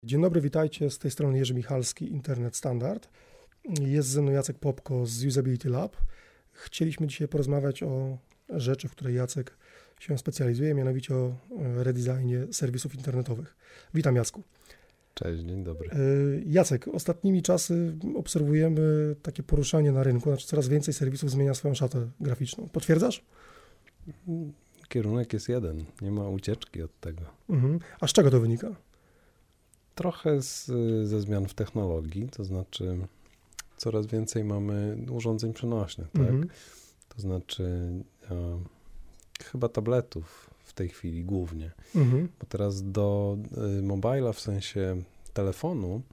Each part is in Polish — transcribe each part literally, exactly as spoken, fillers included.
Dzień dobry, witajcie, z tej strony Jerzy Michalski, Internet Standard. Jest ze mną Jacek Popko z Usability Lab. Chcieliśmy dzisiaj porozmawiać o rzeczy, w której Jacek się specjalizuje, mianowicie o redesignie serwisów internetowych. Witam, Jacku. Cześć, dzień dobry. Jacek, ostatnimi czasy obserwujemy takie poruszanie na rynku, znaczy coraz więcej serwisów zmienia swoją szatę graficzną. Potwierdzasz? Kierunek jest jeden, nie ma ucieczki od tego. Mhm. A z czego to wynika? Trochę z, ze zmian w technologii, to znaczy coraz więcej mamy urządzeń przenośnych, tak? Mhm. To znaczy e, chyba tabletów w tej chwili głównie, Mhm. bo teraz do y, mobila, w sensie telefonu,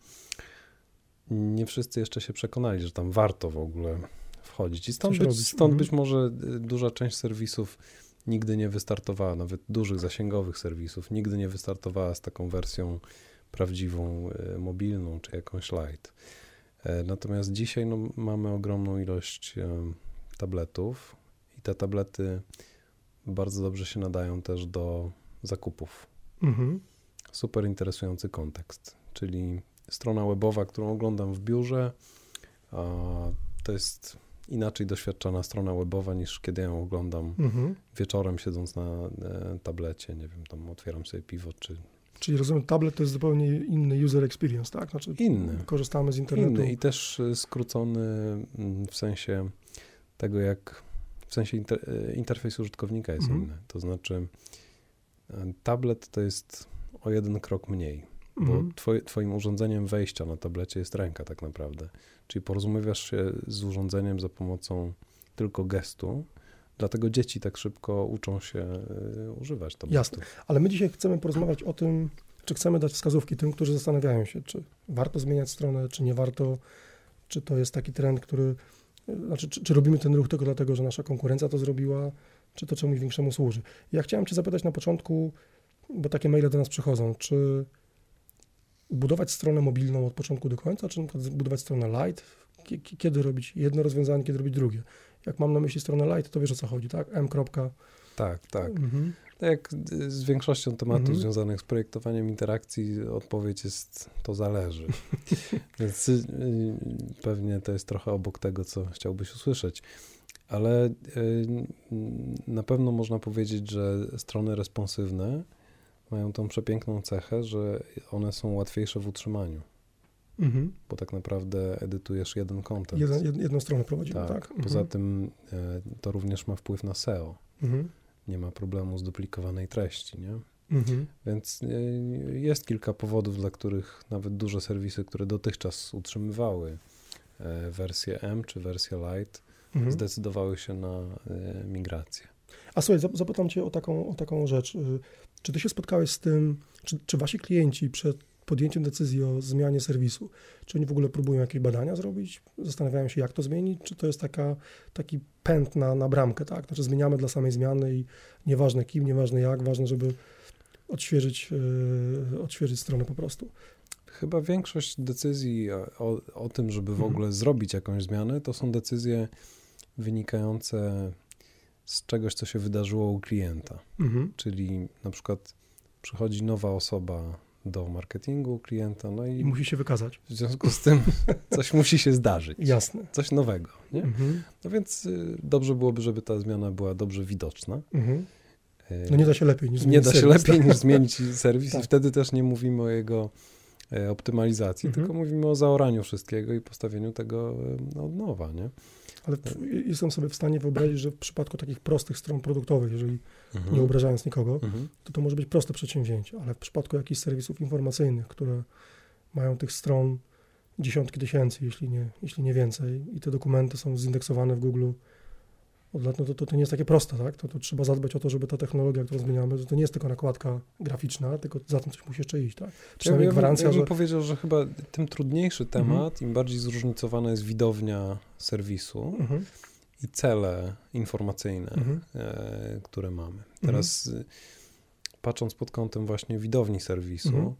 nie wszyscy jeszcze się przekonali, że tam warto w ogóle wchodzić. I stąd, być, stąd mhm. być może duża część serwisów nigdy nie wystartowała, nawet dużych zasięgowych serwisów, nigdy nie wystartowała z taką wersją prawdziwą, y, mobilną, czy jakąś light. E, natomiast dzisiaj no, mamy ogromną ilość e, tabletów i te tablety bardzo dobrze się nadają też do zakupów. Mhm. Super interesujący kontekst, czyli strona webowa, którą oglądam w biurze, a to jest inaczej doświadczana strona webowa niż kiedy ją oglądam mhm. wieczorem, siedząc na e, tablecie, nie wiem, tam otwieram sobie piwo, czy... Czyli rozumiem, tablet to jest zupełnie inny user experience, tak? Znaczy inny. Korzystamy z internetu. Inny i też skrócony w sensie tego, jak w sensie inter, interfejs użytkownika jest mhm. inny. To znaczy tablet to jest o jeden krok mniej, mhm. bo twoi, twoim urządzeniem wejścia na tablecie jest ręka tak naprawdę. Czyli porozumiewasz się z urządzeniem za pomocą tylko gestu. Dlatego dzieci tak szybko uczą się y, używać tabletu. Jasne, ale my dzisiaj chcemy porozmawiać o tym, czy chcemy dać wskazówki tym, którzy zastanawiają się, czy warto zmieniać stronę, czy nie warto, czy to jest taki trend, który, znaczy, czy, czy robimy ten ruch tylko dlatego, że nasza konkurencja to zrobiła, czy to czemuś większemu służy. Ja chciałem cię zapytać na początku, bo takie maile do nas przychodzą, czy budować stronę mobilną od początku do końca, czy na przykład budować stronę light, kiedy robić jedno rozwiązanie, kiedy robić drugie. Jak mam na myśli stronę light, to wiesz, o co chodzi, tak? M. Tak, tak. Mhm. Tak jak z większością tematów mhm. związanych z projektowaniem interakcji odpowiedź jest, to zależy. Więc y, pewnie to jest trochę obok tego, co chciałbyś usłyszeć. Ale y, na pewno można powiedzieć, że strony responsywne mają tą przepiękną cechę, że one są łatwiejsze w utrzymaniu. Mhm. Bo tak naprawdę edytujesz jeden content. Jeden, jedną stronę prowadzimy, tak? tak? Poza mhm. tym e, to również ma wpływ na S E O. Mhm. Nie ma problemu z duplikowanej treści, nie? Mhm. Więc e, jest kilka powodów, dla których nawet duże serwisy, które dotychczas utrzymywały e, wersję M czy wersję Lite, mhm. zdecydowały się na e, migrację. A słuchaj, zapytam cię o taką, o taką rzecz. Czy ty się spotkałeś z tym, czy, czy wasi klienci przed podjęciem decyzji o zmianie serwisu, czy oni w ogóle próbują jakieś badania zrobić, zastanawiają się, jak to zmienić, czy to jest taka, taki pęd na, na bramkę, tak? Znaczy zmieniamy dla samej zmiany i nieważne kim, nieważne jak, ważne, żeby odświeżyć, yy, odświeżyć stronę po prostu. Chyba większość decyzji o, o tym, żeby w ogóle mhm. zrobić jakąś zmianę, to są decyzje wynikające z czegoś, co się wydarzyło u klienta. Mhm. Czyli na przykład przychodzi nowa osoba do marketingu klienta, no i, I musi się wykazać. W związku z tym coś musi się zdarzyć. Jasne. Coś nowego, nie? Mhm. No więc y, dobrze byłoby, żeby ta zmiana była dobrze widoczna. Mhm. No nie da się lepiej niż zmienić Nie da serwis, się lepiej tak? niż zmienić serwis tak. i wtedy też nie mówimy o jego e, optymalizacji, mhm. tylko mówimy o zaoraniu wszystkiego i postawieniu tego e, od nowa, nie? Ale jestem sobie w stanie wyobrazić, że w przypadku takich prostych stron produktowych, jeżeli mhm. nie obrażając nikogo, mhm. to to może być proste przedsięwzięcie, ale w przypadku jakichś serwisów informacyjnych, które mają tych stron dziesiątki tysięcy, jeśli nie, jeśli nie więcej i te dokumenty są zindeksowane w Google od lat, no to, to, to nie jest takie proste, tak? To, to trzeba zadbać o to, żeby ta technologia, którą zmieniamy, to, to nie jest tylko nakładka graficzna, tylko za tym coś musi jeszcze iść, tak? Przynajmniej ja, gwarancja, ja bym że... powiedział, że chyba tym trudniejszy temat, mhm. im bardziej zróżnicowana jest widownia serwisu mhm. i cele informacyjne, mhm. e, które mamy. Teraz mhm. patrząc pod kątem właśnie widowni serwisu, mhm.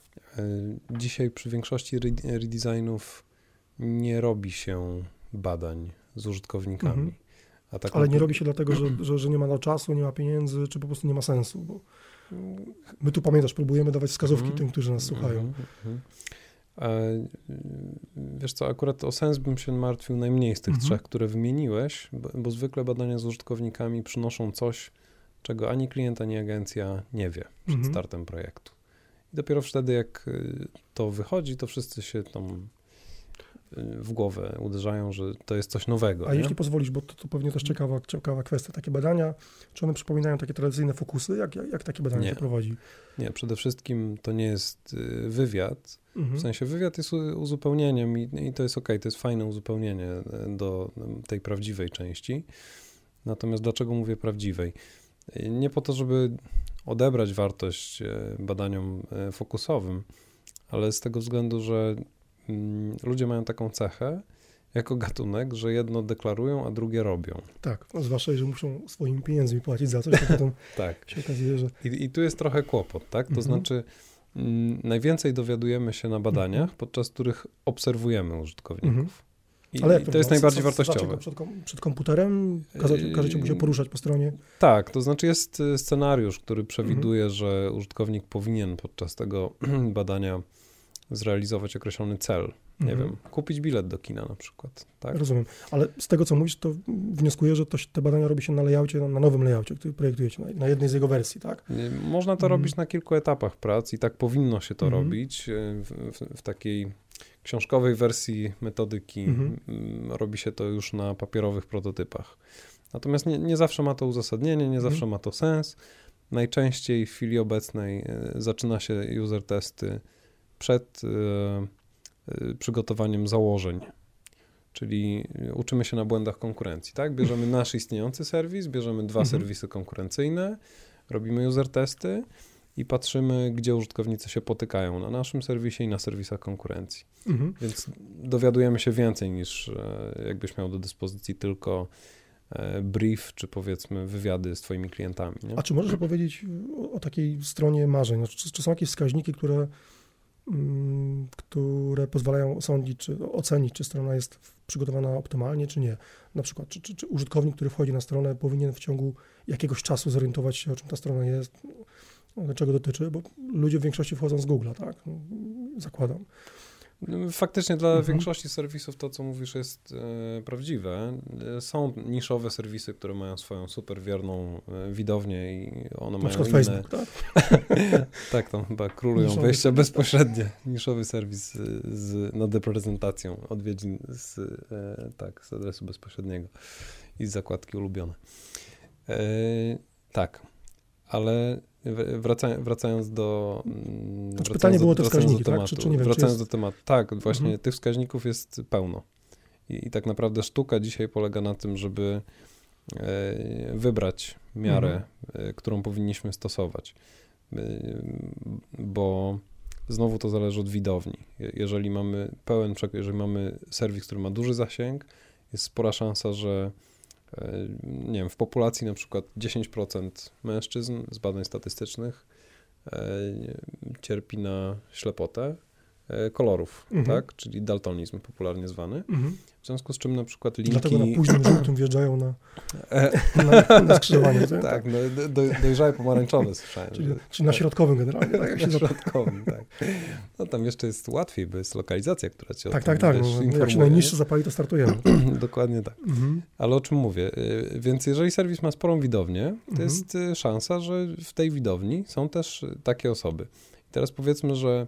e, dzisiaj przy większości redesignów nie robi się badań z użytkownikami. Mhm. Tak ale nie robi się dlatego, że, że, że nie ma na czasu, nie ma pieniędzy, czy po prostu nie ma sensu, bo My tu, pamiętasz, próbujemy dawać wskazówki mm. tym, którzy nas słuchają. Mm, mm. E, wiesz co, akurat o sens bym się martwił najmniej z tych mm-hmm. trzech, które wymieniłeś, bo, bo zwykle badania z użytkownikami przynoszą coś, czego ani klient, ani agencja nie wie przed mm-hmm. startem projektu. I dopiero wtedy, jak to wychodzi, to wszyscy się tam w głowę uderzają, że to jest coś nowego. A nie? jeśli pozwolisz, bo to, to pewnie też ciekawa, ciekawa kwestia, takie badania, czy one przypominają takie tradycyjne fokusy? Jak, jak, jak takie badania nie. się prowadzi? Nie, przede wszystkim to nie jest wywiad. Mhm. W sensie wywiad jest uzupełnieniem i, i to jest okej, to jest fajne uzupełnienie do tej prawdziwej części. Natomiast dlaczego mówię prawdziwej? Nie po to, żeby odebrać wartość badaniom fokusowym, ale z tego względu, że ludzie mają taką cechę jako gatunek, że jedno deklarują, a drugie robią. Tak, zwłaszcza, że muszą swoimi pieniędzmi płacić za coś, to potem tak. się okazuje, że... I, I tu jest trochę kłopot, tak? To mhm. znaczy m, najwięcej dowiadujemy się na badaniach, mhm. podczas których obserwujemy użytkowników. Mhm. I, Ale jak to, to, to jest najbardziej wartościowe. Przed, kom, przed komputerem każe, każecie mu się poruszać po stronie? Tak, to znaczy jest scenariusz, który przewiduje, mhm. że użytkownik powinien podczas tego badania zrealizować określony cel. Nie mhm. wiem, kupić bilet do kina na przykład. Tak? Rozumiem, ale z tego, co mówisz, to wnioskuję, że to, te badania robi się na layoutie, na, na nowym layoutie, który projektujecie, na, na jednej z jego wersji, tak? Można to mhm. robić na kilku etapach prac i tak powinno się to mhm. robić. W, w, w takiej książkowej wersji metodyki mhm. robi się to już na papierowych prototypach. Natomiast nie, nie zawsze ma to uzasadnienie, nie zawsze mhm. ma to sens. Najczęściej w chwili obecnej zaczyna się user testy przed y, y, przygotowaniem założeń, czyli uczymy się na błędach konkurencji, tak? Bierzemy nasz istniejący serwis, bierzemy dwa mhm. serwisy konkurencyjne, robimy user testy i patrzymy, gdzie użytkownicy się potykają na naszym serwisie i na serwisach konkurencji. Mhm. Więc dowiadujemy się więcej niż jakbyś miał do dyspozycji tylko brief, czy powiedzmy wywiady z twoimi klientami. Nie? A czy możesz opowiedzieć o, o takiej stronie marzeń? Znaczy, czy, czy są jakieś wskaźniki, które które pozwalają osądzić, czy ocenić, czy strona jest przygotowana optymalnie, czy nie. Na przykład, czy, czy, czy użytkownik, który wchodzi na stronę, powinien w ciągu jakiegoś czasu zorientować się, o czym ta strona jest, czego dotyczy, bo ludzie w większości wchodzą z Google'a, tak? No, zakładam. Faktycznie dla mhm. większości serwisów to, co mówisz, jest e, prawdziwe. Są niszowe serwisy, które mają swoją super wierną e, widownię i one na mają inne... Facebook, tak? tak, tam chyba królują niszowy wejścia serwis. Bezpośrednie. Niszowy serwis z, nad reprezentacją odwiedzin z, e, tak, z adresu bezpośredniego i z zakładki ulubione. E, tak, ale... Wraca, wracając do... Znaczy pytanie było te wskaźniki, tak? Czy, czy nie wiem, wracając czy jest... do tematu. Tak, właśnie mhm. tych wskaźników jest pełno. I, I tak naprawdę sztuka dzisiaj polega na tym, żeby e, wybrać miarę, mhm. e, którą powinniśmy stosować. E, bo znowu to zależy od widowni. Jeżeli mamy pełen, jeżeli mamy serwis, który ma duży zasięg, jest spora szansa, że nie wiem, w populacji na przykład dziesięć procent mężczyzn z badań statystycznych e, cierpi na ślepotę e, kolorów, mhm. tak? Czyli daltonizm popularnie zwany. Mhm. W związku z czym na przykład linki... Dlatego na późnym żółtym wjeżdżają na, na, na skrzyżowanie. tak, tak. No, do, dojrzałe pomarańczowe słyszałem. Czyli, że... czyli na środkowym generalnie. Tak, na środkowym, tak. No tam jeszcze jest łatwiej, bo jest lokalizacja, która cię Tak, tak, tak. No, jak się najniższy zapali, to startujemy. Dokładnie tak. Mhm. Ale o czym mówię? Więc jeżeli serwis ma sporą widownię, to mhm. jest szansa, że w tej widowni są też takie osoby. I teraz powiedzmy, że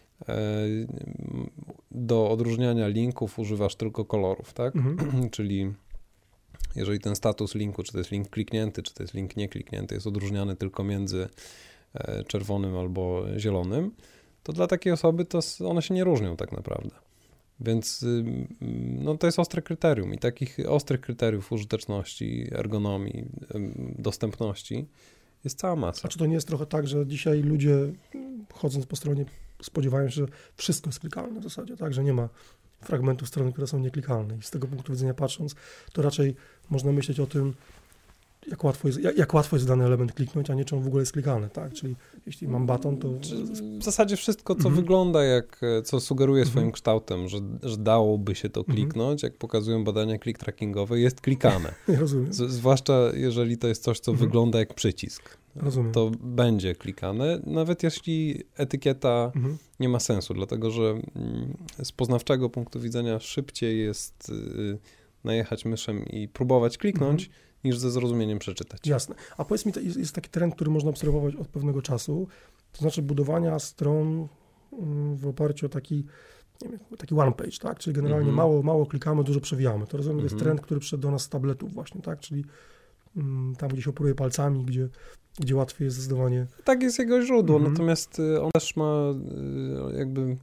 do odróżniania linków używasz tylko kolorów, tak? Mhm. Czyli jeżeli ten status linku, czy to jest link kliknięty, czy to jest link niekliknięty, jest odróżniany tylko między czerwonym albo zielonym, to dla takiej osoby to one się nie różnią tak naprawdę. Więc no, to jest ostre kryterium i takich ostrych kryteriów użyteczności, ergonomii, dostępności jest cała masa. A czy to nie jest trochę tak, że dzisiaj ludzie chodząc po stronie spodziewają się, że wszystko jest klikalne w zasadzie, tak, że nie ma fragmentów strony, które są nieklikalne i z tego punktu widzenia patrząc, to raczej można myśleć o tym, jak łatwo jest, jak, jak łatwo jest dany element kliknąć, a nie czy on w ogóle jest klikalny, tak, czyli jeśli mam baton, to... W zasadzie wszystko, co mhm. wygląda jak, co sugeruje mhm. swoim kształtem, że, że dałoby się to kliknąć, mhm. jak pokazują badania click trackingowe, jest klikane. Ja rozumiem. Z, zwłaszcza jeżeli to jest coś, co mhm. wygląda jak przycisk. Rozumiem. to będzie klikane, nawet jeśli etykieta mhm. nie ma sensu, dlatego że z poznawczego punktu widzenia szybciej jest najechać myszem i próbować kliknąć, mhm. niż ze zrozumieniem przeczytać. Jasne. A powiedz mi, jest, jest taki trend, który można obserwować od pewnego czasu, to znaczy budowania stron w oparciu o taki, nie wiem, taki one page, tak? Czyli generalnie mhm. mało, mało klikamy, dużo przewijamy. To rozumiem, mhm. jest trend, który przyszedł do nas z tabletów właśnie, tak? Czyli um, tam, gdzie się operuje palcami, gdzie, gdzie łatwiej jest zdecydowanie... Tak jest jego źródło, mhm. natomiast on też ma jakby...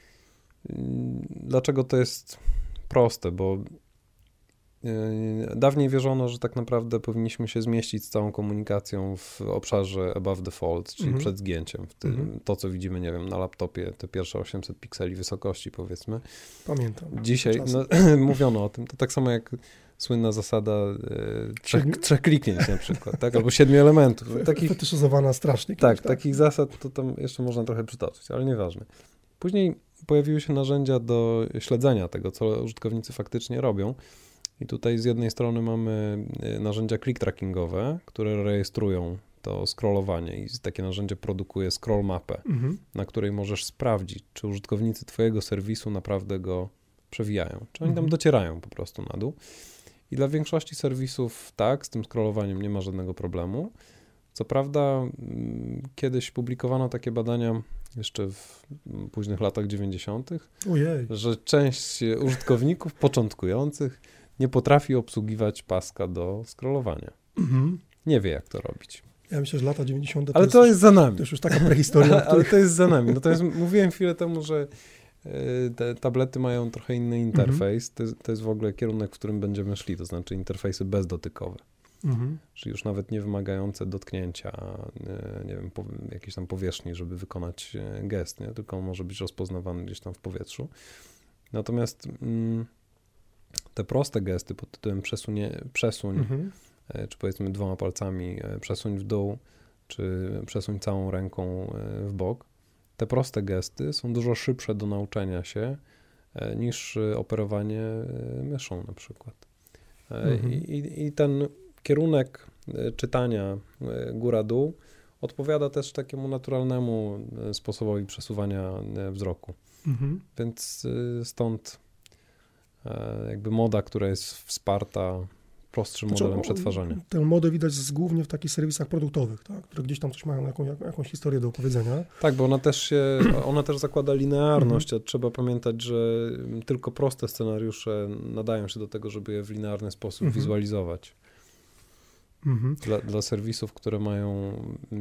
Dlaczego to jest proste? Bo dawniej wierzono, że tak naprawdę powinniśmy się zmieścić z całą komunikacją w obszarze above the fold, czyli mm-hmm. przed zgięciem. W tym, mm-hmm. To, co widzimy, nie wiem, na laptopie, te pierwsze osiemset pikseli wysokości, powiedzmy. Pamiętam. Dzisiaj no, mówiono o tym. To tak samo jak słynna zasada e, trzech, Siedmi... trzech kliknięć na przykład, tak? Albo siedmiu elementów. Takich, fetyszyzowana strasznie. Tak, tak, takich zasad to tam jeszcze można trochę przytoczyć, ale nieważne. Później pojawiły się narzędzia do śledzenia tego, co użytkownicy faktycznie robią. I tutaj z jednej strony mamy narzędzia click trackingowe, które rejestrują to scrollowanie i takie narzędzie produkuje scroll mapę, mhm. na której możesz sprawdzić, czy użytkownicy twojego serwisu naprawdę go przewijają, czy oni mhm. tam docierają po prostu na dół. I dla większości serwisów tak, z tym scrollowaniem nie ma żadnego problemu. Co prawda kiedyś publikowano takie badania jeszcze w późnych latach dziewięćdziesiątych, Ojej. że część użytkowników początkujących nie potrafi obsługiwać paska do scrollowania. Mhm. Nie wie, jak to robić. Ja myślę, że lata dziewięćdziesiąte. To Ale jest to jest za nami. To już, już taka prehistoria. Ale, ale to jest za nami. Natomiast mówiłem chwilę temu, że te tablety mają trochę inny interfejs. Mhm. To, jest, to jest w ogóle kierunek, w którym będziemy szli, to znaczy interfejsy bezdotykowe. Mhm. Czyli już nawet nie wymagające dotknięcia, nie wiem, po, jakiejś tam powierzchni, żeby wykonać gest, nie? Tylko on może być rozpoznawany gdzieś tam w powietrzu. Natomiast mm, te proste gesty pod tytułem przesunie, przesuń, mhm. czy powiedzmy dwoma palcami przesuń w dół, czy przesuń całą ręką w bok, te proste gesty są dużo szybsze do nauczenia się niż operowanie myszą na przykład. Mhm. I, I ten kierunek czytania góra-dół odpowiada też takiemu naturalnemu sposobowi przesuwania wzroku. Mhm. Więc stąd jakby moda, która jest wsparta prostszym znaczy, modelem przetwarzania. Tę modę widać z, głównie w takich serwisach produktowych, tak? Które gdzieś tam coś mają, jaką, jak, jakąś historię do opowiedzenia. Tak, bo ona też się, ona też zakłada linearność, a trzeba pamiętać, że tylko proste scenariusze nadają się do tego, żeby je w linearny sposób mhm. wizualizować. Mhm. Dla, dla serwisów, które mają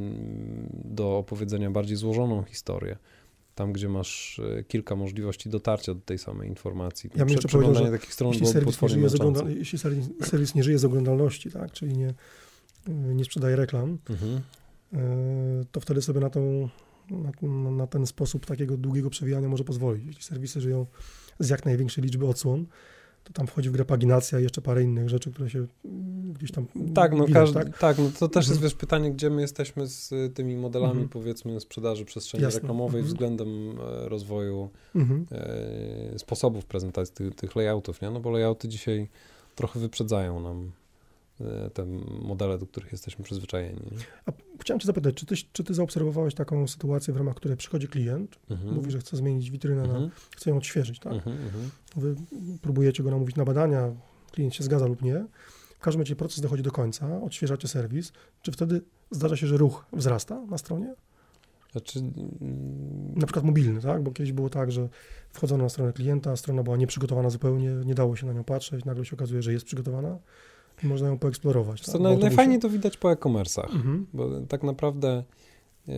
do opowiedzenia bardziej złożoną historię, tam, gdzie masz kilka możliwości dotarcia do tej samej informacji. Ja bym jeszcze powiedział, że takich stron jeśli, serwis nie żyje z ogląda- jeśli serwis, serwis nie żyje z oglądalności, tak, czyli nie, nie sprzedaje reklam, mhm. to wtedy sobie na, tą, na, na ten sposób takiego długiego przewijania może pozwolić. Jeśli serwisy żyją z jak największej liczby odsłon, to tam wchodzi w grę paginacja i jeszcze parę innych rzeczy, które się gdzieś tam Tak, no, widać, każdy, tak? tak, no to też jest wiesz, pytanie, gdzie my jesteśmy z tymi modelami, mhm. powiedzmy, sprzedaży przestrzeni Jasne. reklamowej mhm. względem rozwoju mhm. e, sposobów prezentacji tych, tych layoutów, nie? No bo layouty dzisiaj trochę wyprzedzają nam e, te modele, do których jesteśmy przyzwyczajeni. Nie? A chciałem cię zapytać, czy ty, czy ty zaobserwowałeś taką sytuację, w ramach której przychodzi klient, mhm. mówi, że chce zmienić witrynę, mhm. na, chce ją odświeżyć, tak? Mhm. Wy próbujecie go namówić na badania, klient się zgadza lub nie. W każdym razie proces dochodzi do końca, odświeżacie serwis. Czy wtedy zdarza się, że ruch wzrasta na stronie? Znaczy... Na przykład mobilny, tak? Bo kiedyś było tak, że wchodzono na stronę klienta, strona była nieprzygotowana zupełnie, nie dało się na nią patrzeć, nagle się okazuje, że jest przygotowana i można ją poeksplorować. Tak? Naj, najfajniej to widać po e-commerce'ach, mhm. bo tak naprawdę yy,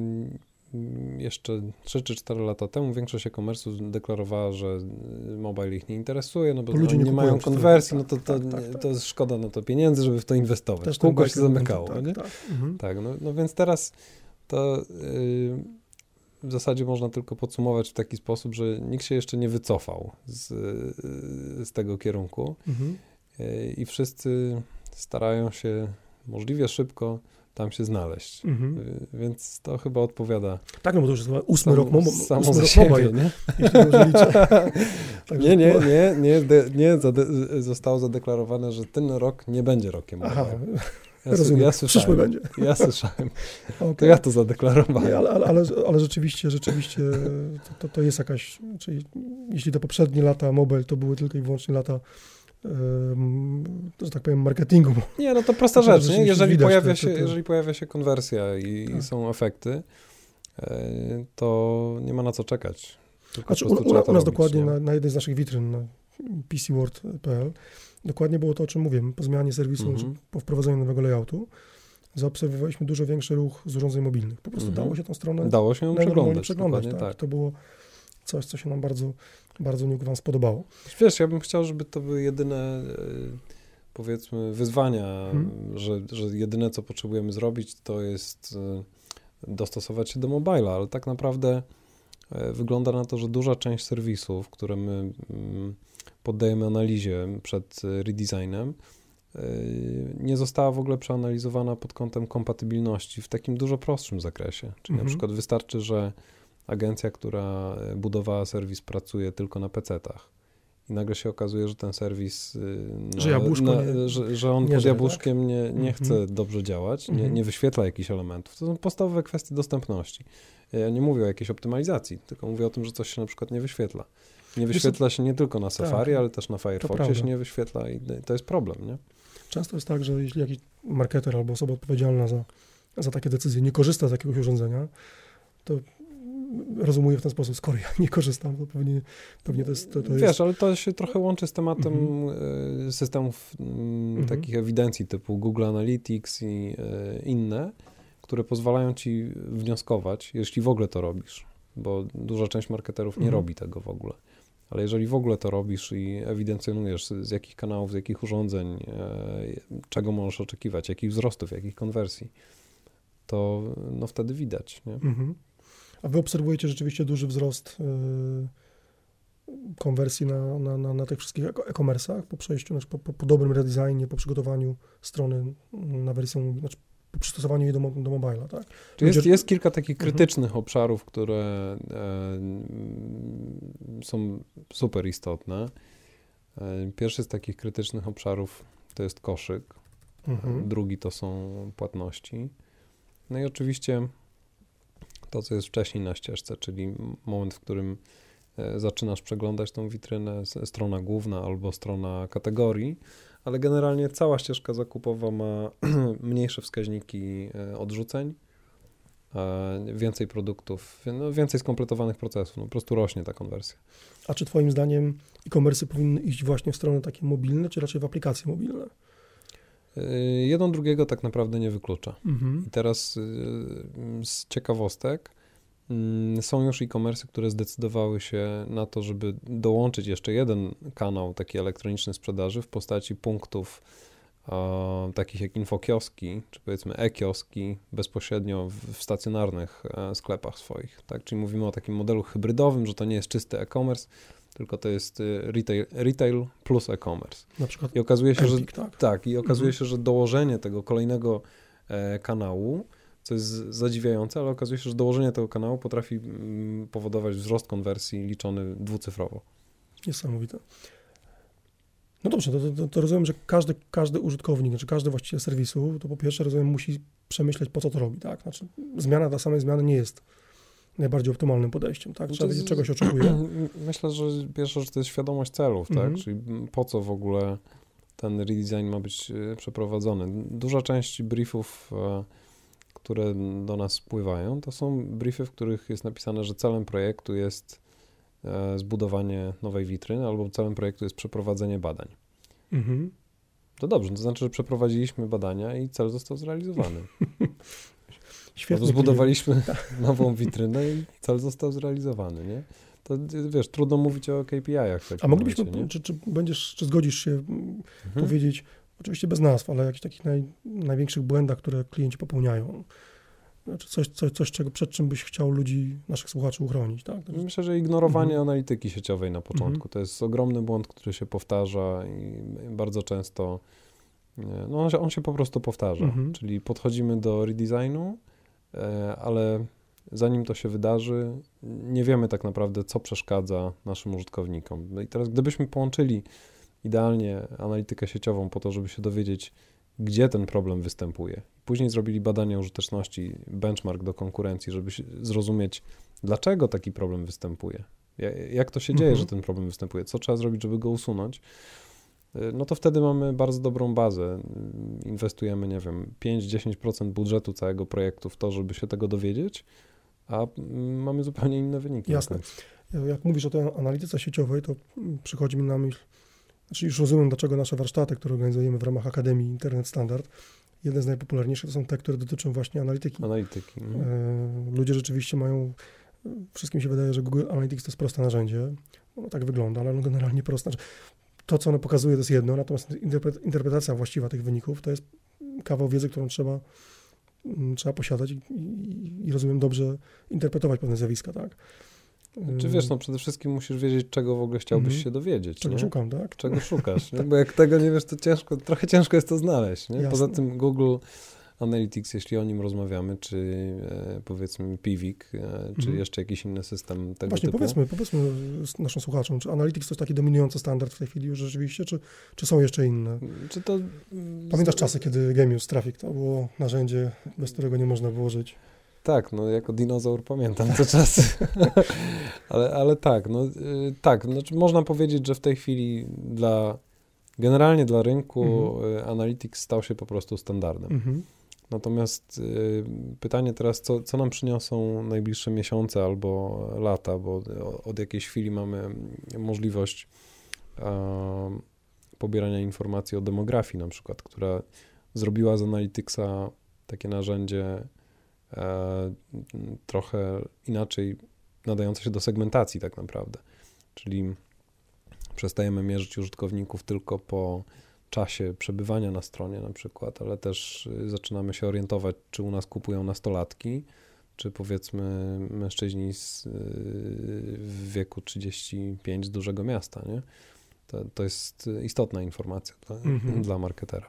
jeszcze trzy czy cztery lata temu większość e-commerce'ów deklarowała, że mobile ich nie interesuje, no bo, bo ludzie nie, nie mają konwersji, tak, no to, to, tak, tak, tak. to jest szkoda na to pieniędzy, żeby w to inwestować. Też kółko się zamykało. Tak, nie? tak. Mhm. tak no, no więc teraz to yy, w zasadzie można tylko podsumować w taki sposób, że nikt się jeszcze nie wycofał z, z tego kierunku mhm. yy, i wszyscy starają się możliwie szybko tam się znaleźć. Mhm. Więc to chyba odpowiada. Tak, no bo to już jest ósmy rok, mo- samo ósmy za rok siebie, mobile, nie? Jeśli dobrze liczę. nie, nie, nie, nie, de, nie zade- zostało zadeklarowane, że ten rok nie będzie rokiem mobile. Ja, Rozumiem, ja przyszły będzie. Ja słyszałem, Okay. To ja to zadeklarowałem. Nie, ale, ale, ale, ale rzeczywiście, rzeczywiście to, to, to jest jakaś, czyli jeśli te poprzednie lata mobile to były tylko i wyłącznie lata, um, że tak powiem, marketingu. Nie, no to prosta to rzecz, nie? Jeżeli, pojawia to, się, to, to... jeżeli pojawia się konwersja i, tak. i są efekty, to nie ma na co czekać. Znaczy, u, u, u nas robić, dokładnie na, na jednej z naszych witryn, na p c world kropka p l, dokładnie było to, o czym mówiłem. Po zmianie serwisu, mm-hmm. czy po wprowadzeniu nowego layoutu, zaobserwowaliśmy dużo większy ruch z urządzeń mobilnych. Po prostu mm-hmm. dało się tą stronę dało się ją przeglądać. przeglądać tak. Tak. To było coś, co się nam bardzo, bardzo nie ukrywam, spodobało. Wiesz, ja bym chciał, żeby to były jedyne, powiedzmy, wyzwania, hmm. że, że jedyne, co potrzebujemy zrobić, to jest dostosować się do mobila, ale tak naprawdę wygląda na to, że duża część serwisów, które my poddajemy analizie przed redesignem, nie została w ogóle przeanalizowana pod kątem kompatybilności w takim dużo prostszym zakresie. Czyli mhm. na przykład wystarczy, że agencja, która budowała serwis, pracuje tylko na pecetach i nagle się okazuje, że ten serwis, no, że, jabłuszko na, nie, że, że on nie pod żyje, jabłuszkiem tak? nie, nie mhm. chce dobrze działać, mhm. nie, nie wyświetla jakichś elementów. To są podstawowe kwestie dostępności. Ja nie mówię o jakiejś optymalizacji, tylko mówię o tym, że coś się na przykład nie wyświetla. Nie wyświetla się nie tylko na Safari, tak, ale też na Firefoxie się nie wyświetla i to jest problem, nie? Często jest tak, że jeśli jakiś marketer albo osoba odpowiedzialna za, za takie decyzje nie korzysta z jakiegoś urządzenia, to rozumuję w ten sposób, skoro ja nie korzystam, to pewnie, pewnie to jest... To, to Wiesz, jest... ale to się trochę łączy z tematem mm-hmm. systemów mm, takich mm-hmm. ewidencji typu Google Analytics i y, inne, które pozwalają ci wnioskować, jeśli w ogóle to robisz, bo duża część marketerów nie mm-hmm. robi tego w ogóle. Ale jeżeli w ogóle to robisz i ewidencjonujesz z, z jakich kanałów, z jakich urządzeń, e, czego możesz oczekiwać, jakich wzrostów, jakich konwersji, to no wtedy widać, nie? Mhm. A wy obserwujecie rzeczywiście duży wzrost y, konwersji na, na, na, na tych wszystkich e-commerce'ach po przejściu, znaczy po, po, po dobrym redesignie, po przygotowaniu strony na wersję, znaczy po przystosowaniu jej do, do mobila, tak? Czyli jest, jest kilka takich krytycznych mhm. obszarów, które e, są super istotne. E, pierwszy z takich krytycznych obszarów to jest koszyk, mhm. drugi to są płatności. No i oczywiście to, co jest wcześniej na ścieżce, czyli moment, w którym e, zaczynasz przeglądać tą witrynę, strona główna albo strona kategorii, ale generalnie cała ścieżka zakupowa ma mniejsze wskaźniki odrzuceń, więcej produktów, no więcej skompletowanych procesów, no po prostu rośnie ta konwersja. A czy twoim zdaniem e-commerce powinny iść właśnie w stronę takie mobilne, czy raczej w aplikacje mobilne? Jedno drugiego tak naprawdę nie wyklucza. Mhm. I teraz z ciekawostek są już e-commerce, które zdecydowały się na to, żeby dołączyć jeszcze jeden kanał taki elektroniczny sprzedaży w postaci punktów e, takich jak infokioski, czy powiedzmy e-kioski bezpośrednio w, w stacjonarnych e, sklepach swoich. Tak? Czyli mówimy o takim modelu hybrydowym, że to nie jest czysty e-commerce, tylko to jest retail, retail plus e-commerce. Na przykład I okazuje się, Empik, że tak? tak, i okazuje mhm. się, że dołożenie tego kolejnego e, kanału, co jest zadziwiające, ale okazuje się, że dołożenie tego kanału potrafi mm, powodować wzrost konwersji liczony dwucyfrowo. Niesamowite. No dobrze, to, to, to rozumiem, że każdy, każdy użytkownik, znaczy każdy właściciel serwisu, to po pierwsze rozumiem, musi przemyśleć, po co to robi, tak? Znaczy zmiana dla samej zmiany nie jest najbardziej optymalnym podejściem, tak? Trzeba wiedzieć, czego się oczekuje. Myślę, że pierwsze, że to jest świadomość celów, tak? Mhm. Czyli po co w ogóle ten redesign ma być przeprowadzony. Duża część briefów, które do nas spływają, to są briefy, w których jest napisane, że celem projektu jest zbudowanie nowej witryny, albo celem projektu jest przeprowadzenie badań. Mhm. To dobrze, to znaczy, że przeprowadziliśmy badania i cel został zrealizowany. Świetnie. Zbudowaliśmy nową witrynę i cel został zrealizowany, nie? To wiesz, trudno mówić o K P I-ach. A moglibyśmy, momencie, czy, czy będziesz, czy zgodzisz się mhm. powiedzieć, oczywiście bez nazw, ale jakichś takich naj, największych błędach, które klienci popełniają? Znaczy coś, coś, coś czego, przed czym byś chciał ludzi, naszych słuchaczy uchronić, tak? Myślę, że ignorowanie mhm. analityki sieciowej na początku. Mhm. To jest ogromny błąd, który się powtarza i bardzo często, no on się, on się po prostu powtarza. Mhm. Czyli podchodzimy do redesignu, ale zanim to się wydarzy, nie wiemy tak naprawdę, co przeszkadza naszym użytkownikom. No i teraz, gdybyśmy połączyli idealnie analitykę sieciową po to, żeby się dowiedzieć, gdzie ten problem występuje. Później zrobili badania użyteczności, benchmark do konkurencji, żeby zrozumieć, dlaczego taki problem występuje. Jak to się dzieje, mhm. że ten problem występuje, co trzeba zrobić, żeby go usunąć. No to wtedy mamy bardzo dobrą bazę. Inwestujemy, nie wiem, pięć do dziesięciu procent budżetu całego projektu w to, żeby się tego dowiedzieć, a mamy zupełnie inne wyniki. Jasne. Jak mówisz o tej analityce sieciowej, to przychodzi mi na myśl, znaczy już rozumiem, dlaczego nasze warsztaty, które organizujemy w ramach Akademii Internet Standard, jedne z najpopularniejszych to są te, które dotyczą właśnie analityki. Analityki. No. Ludzie rzeczywiście mają, wszystkim się wydaje, że Google Analytics to jest proste narzędzie. No tak wygląda, ale ono generalnie proste. To, co ono pokazuje, to jest jedno, natomiast interpretacja właściwa tych wyników to jest kawał wiedzy, którą trzeba, trzeba posiadać i, i, i rozumiem dobrze interpretować pewne zjawiska, tak? Czy wiesz, no przede wszystkim musisz wiedzieć, czego w ogóle chciałbyś mm-hmm. się dowiedzieć. Czego nie? szukam, tak? Czego szukasz, nie? Bo jak tego nie wiesz, to ciężko, trochę ciężko jest to znaleźć. Nie? Poza tym Google Analytics, jeśli o nim rozmawiamy, czy e, powiedzmy Pivik, e, czy mm-hmm. jeszcze jakiś inny system tego Właśnie, typu. Właśnie, powiedzmy, powiedzmy naszym słuchaczom, czy Analytics to jest taki dominujący standard w tej chwili już rzeczywiście, czy, czy są jeszcze inne? Czy to... Pamiętasz czasy, kiedy Gemius Traffic to było narzędzie, bez którego nie można było żyć? Tak, no jako dinozaur pamiętam te czasy, ale, ale tak, no y, tak, znaczy można powiedzieć, że w tej chwili dla, generalnie dla rynku mhm. Analytics stał się po prostu standardem. Mhm. Natomiast y, pytanie teraz, co, co nam przyniosą najbliższe miesiące albo lata, bo od jakiejś chwili mamy możliwość a, pobierania informacji o demografii na przykład, która zrobiła z Analyticsa takie narzędzie E, trochę inaczej nadające się do segmentacji tak naprawdę, czyli przestajemy mierzyć użytkowników tylko po czasie przebywania na stronie na przykład, ale też zaczynamy się orientować, czy u nas kupują nastolatki, czy powiedzmy mężczyźni z, w wieku trzydzieści pięć z dużego miasta, nie? To, to jest istotna informacja dla, mm-hmm. dla marketera.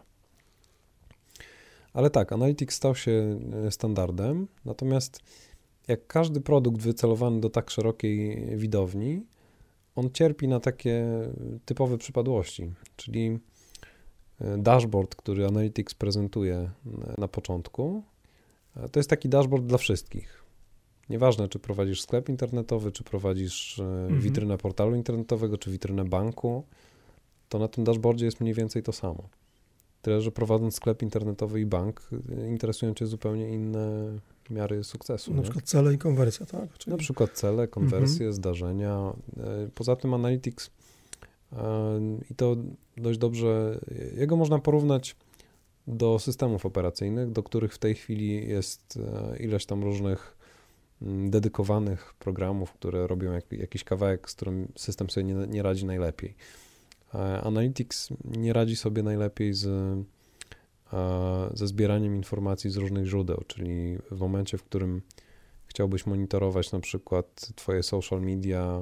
Ale tak, Analytics stał się standardem, natomiast jak każdy produkt wycelowany do tak szerokiej widowni, on cierpi na takie typowe przypadłości, czyli dashboard, który Analytics prezentuje na początku, to jest taki dashboard dla wszystkich. Nieważne, czy prowadzisz sklep internetowy, czy prowadzisz mhm. witrynę portalu internetowego, czy witrynę banku, to na tym dashboardzie jest mniej więcej to samo. Tyle, że prowadząc sklep internetowy i bank, interesują cię zupełnie inne miary sukcesu. Na nie? przykład cele i konwersja, tak? Czyli... Na przykład cele, konwersje, mhm. zdarzenia. Poza tym Analytics i to dość dobrze, jego można porównać do systemów operacyjnych, do których w tej chwili jest ileś tam różnych dedykowanych programów, które robią jak, jakiś kawałek, z którym system sobie nie, nie radzi najlepiej. Analytics nie radzi sobie najlepiej z, ze zbieraniem informacji z różnych źródeł, czyli w momencie, w którym chciałbyś monitorować na przykład twoje social media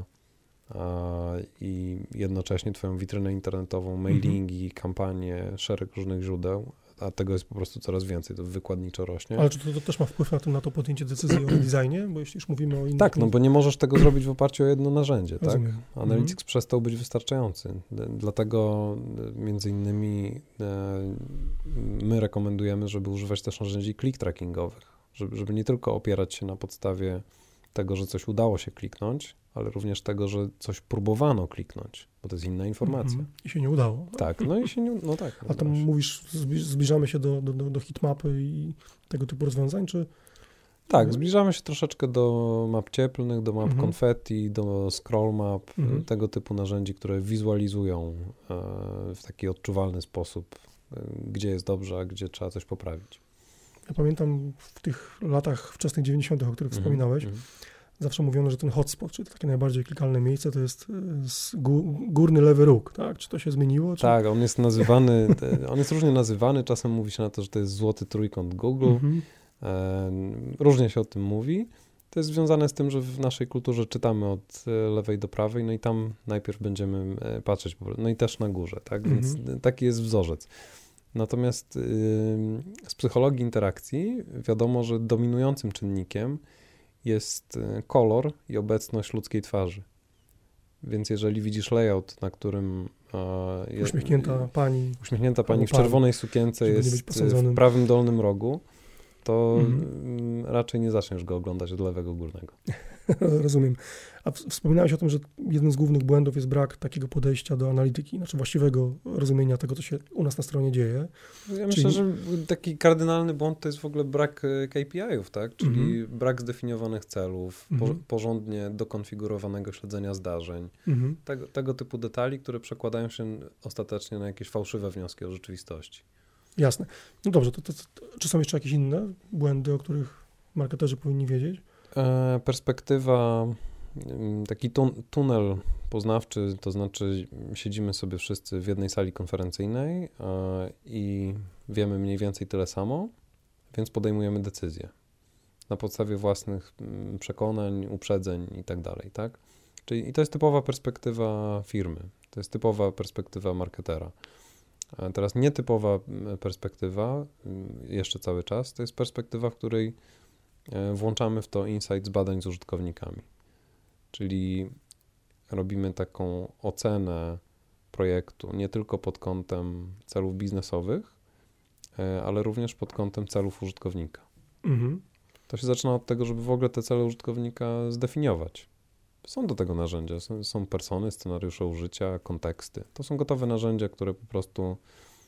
i jednocześnie twoją witrynę internetową, mailingi, mhm. kampanie, szereg różnych źródeł, a tego jest po prostu coraz więcej, to wykładniczo rośnie. Ale czy to, to też ma wpływ na to, na to podjęcie decyzji o designie? Bo jeśli już mówimy o innych... Tak, no bo nie możesz tego zrobić w oparciu o jedno narzędzie, Rozumiem. tak? Analytics mhm. przestał być wystarczający. Dlatego między innymi my rekomendujemy, żeby używać też narzędzi click trackingowych, żeby, żeby nie tylko opierać się na podstawie tego, że coś udało się kliknąć, ale również tego, że coś próbowano kliknąć, bo to jest inna informacja. Mhm. I się nie udało. Tak, no i się nie, no tak. A tam mówisz, zbliżamy się do, do, do hitmapy i tego typu rozwiązań, czy? Tak, zbliżamy się troszeczkę do map cieplnych, do map mhm. confetti, do scroll map, mhm. tego typu narzędzi, które wizualizują w taki odczuwalny sposób, gdzie jest dobrze, a gdzie trzeba coś poprawić. Ja pamiętam w tych latach wczesnych dziewięćdziesiątych, o których mhm. wspominałeś, mhm. zawsze mówiono, że ten hotspot, czyli to takie najbardziej klikalne miejsce, to jest górny lewy róg, tak? Czy to się zmieniło? Czy... Tak, on jest nazywany, on jest różnie nazywany, czasem mówi się na to, że to jest złoty trójkąt Google, mhm. różnie się o tym mówi. To jest związane z tym, że w naszej kulturze czytamy od lewej do prawej, no i tam najpierw będziemy patrzeć, no i też na górze, tak? Więc mhm. taki jest wzorzec. Natomiast yy, z psychologii interakcji wiadomo, że dominującym czynnikiem jest kolor i obecność ludzkiej twarzy. Więc jeżeli widzisz layout, na którym Je, uśmiechnięta pani. Uśmiechnięta pani w czerwonej sukience jest w prawym dolnym rogu, to mhm. raczej nie zaczniesz go oglądać od lewego górnego. Rozumiem. A wspominałeś o tym, że jeden z głównych błędów jest brak takiego podejścia do analityki, znaczy właściwego rozumienia tego, co się u nas na stronie dzieje. Ja Czyli... myślę, że taki kardynalny błąd to jest w ogóle brak K P I ów, tak? Czyli mhm. brak zdefiniowanych celów, mhm. po, porządnie dokonfigurowanego śledzenia zdarzeń, mhm. tego, tego typu detali, które przekładają się ostatecznie na jakieś fałszywe wnioski o rzeczywistości. Jasne. No dobrze, to, to, to, czy są jeszcze jakieś inne błędy, o których marketerzy powinni wiedzieć? E, perspektywa, taki tun- tunel poznawczy, to znaczy siedzimy sobie wszyscy w jednej sali konferencyjnej e, i wiemy mniej więcej tyle samo, więc podejmujemy decyzje na podstawie własnych m, przekonań, uprzedzeń i tak dalej, tak? Czyli i to jest typowa perspektywa firmy, to jest typowa perspektywa marketera. A teraz nietypowa perspektywa, jeszcze cały czas, to jest perspektywa, w której włączamy w to insight z badań z użytkownikami. Czyli robimy taką ocenę projektu nie tylko pod kątem celów biznesowych, ale również pod kątem celów użytkownika. Mhm. To się zaczyna od tego, żeby w ogóle te cele użytkownika zdefiniować. Są do tego narzędzia, są, są persony, scenariusze użycia, konteksty. To są gotowe narzędzia, które po prostu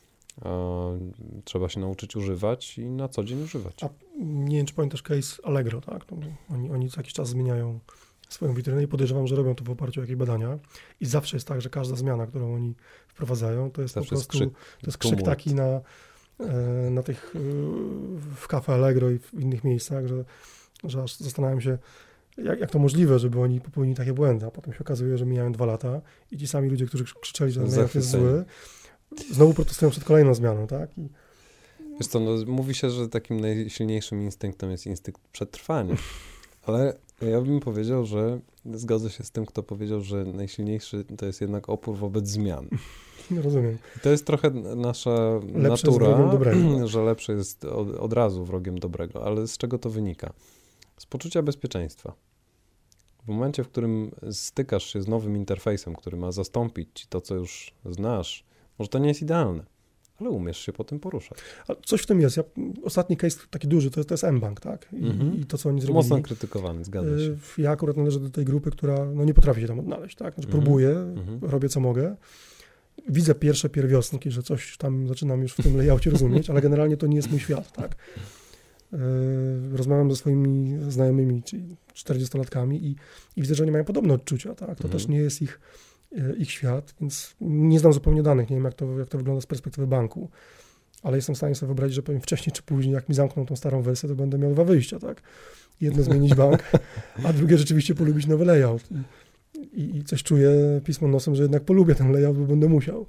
e, trzeba się nauczyć używać i na co dzień używać. A nie wiem, czy pamiętasz case Allegro, tak? Oni, oni co jakiś czas zmieniają swoją witrynę i podejrzewam, że robią to w oparciu o jakieś badania i zawsze jest tak, że każda zmiana, którą oni wprowadzają, to jest zawsze po prostu jest krzyk, to jest krzyk taki na, na tych, w Cafe Allegro i w innych miejscach, że, że aż zastanawiam się, Jak, jak to możliwe, żeby oni popełnili takie błędy, a potem się okazuje, że mijają dwa lata i ci sami ludzie, którzy krzyczeli, że ten layout jest zły, znowu protestują przed kolejną zmianą, tak? I... Wiesz co, no, mówi się, że takim najsilniejszym instynktem jest instynkt przetrwania, ale ja bym powiedział, że zgodzę się z tym, kto powiedział, że najsilniejszy to jest jednak opór wobec zmian. Nie rozumiem. I to jest trochę nasza lepsze natura, że lepsze jest od, od razu wrogiem dobrego, ale z czego to wynika? Z poczucia bezpieczeństwa. W momencie, w którym stykasz się z nowym interfejsem, który ma zastąpić ci to, co już znasz, może to nie jest idealne, ale umiesz się po tym poruszać. A coś w tym jest. Ja, ostatni case taki duży to jest, to jest mBank, tak? I, mm-hmm. I to, co oni zrobili. Mocno krytykowany, zgadza się. Ja akurat należę do tej grupy, która no, nie potrafi się tam odnaleźć, tak? Znaczy, mm-hmm. próbuję, mm-hmm. robię co mogę. Widzę pierwsze pierwiostnki, że coś tam zaczynam już w tym layoutie rozumieć, ale generalnie to nie jest mój świat, tak? Rozmawiam ze swoimi znajomymi, czyli czterdziestolatkami i, i widzę, że oni mają podobne odczucia, tak? To mhm. też nie jest ich, ich świat, więc nie znam zupełnie danych, nie wiem jak to, jak to wygląda z perspektywy banku, ale jestem w stanie sobie wyobrazić, że powiem wcześniej czy później, jak mi zamkną tą starą wersję, to będę miał dwa wyjścia, tak? Jedno zmienić bank, a drugie rzeczywiście polubić nowy layout. I, i, i coś czuję pismo nosem, że jednak polubię ten layout, bo będę musiał.